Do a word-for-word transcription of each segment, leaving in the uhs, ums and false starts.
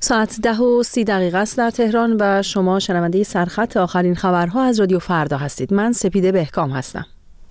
ساعت ده و سی دقیقه است در تهران و شما شنونده سرخط آخرین خبرها از رادیو فردا هستید. من سپیده بهکام هستم.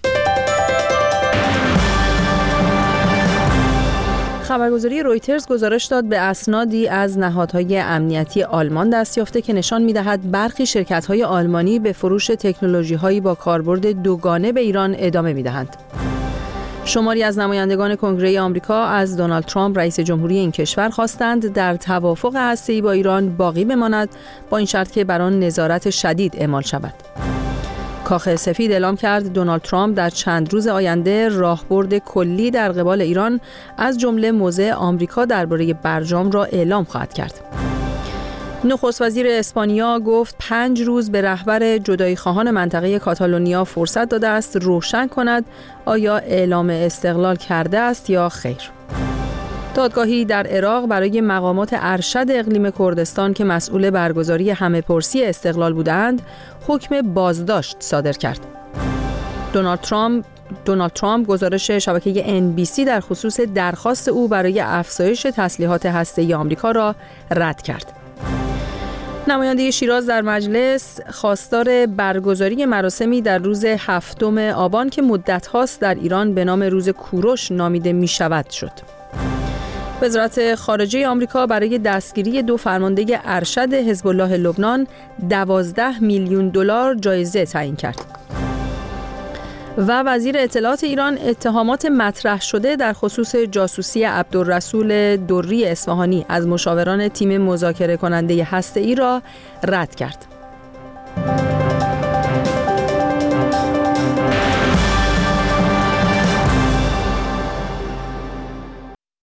خبرگزاری رویترز گزارش داد به اسنادی از نهادهای امنیتی آلمان دست یافته که نشان می‌دهد برخی شرکت‌های آلمانی به فروش تکنولوژی‌هایی با کاربرد دوگانه به ایران ادامه می‌دهند. شماری از نمایندگان کنگره آمریکا از دونالد ترامپ رئیس جمهوری این کشور خواستند در توافق هسته‌ای با ایران باقی بماند، با این شرط که بر آن نظارت شدید اعمال شود. کاخ سفید اعلام کرد دونالد ترامپ در چند روز آینده راهبرد کلی در قبال ایران از جمله موضع آمریکا درباره برجام را اعلام خواهد کرد. نخست وزیر اسپانیا گفت پنج روز به رهبر جدایی خواهان منطقه کاتالونیا فرصت داده است روشن کند آیا اعلام استقلال کرده است یا خیر. دادگاهی در عراق برای مقامات ارشد اقلیم کردستان که مسئول برگزاری همه‌پرسی استقلال بودند، حکم بازداشت صادر کرد. دونالد ترامپ دونالد ترامپ گزارش شبکه ان بی سی در خصوص درخواست او برای افزایش تسلیحات هسته‌ای آمریکا را رد کرد. نماینده شیراز در مجلس خواستار برگزاری مراسمی در روز هفتم آبان که مدت هاست در ایران به نام روز کوروش نامیده می شود شد. وزارت خارجه آمریکا برای دستگیری دو فرمانده ارشد حزب الله لبنان دوازده میلیون دلار جایزه تعیین کرد. و وزیر اطلاعات ایران اتهامات مطرح شده در خصوص جاسوسی عبدالرسول دری اصفهانی از مشاوران تیم مذاکره کننده هسته‌ای را رد کرد.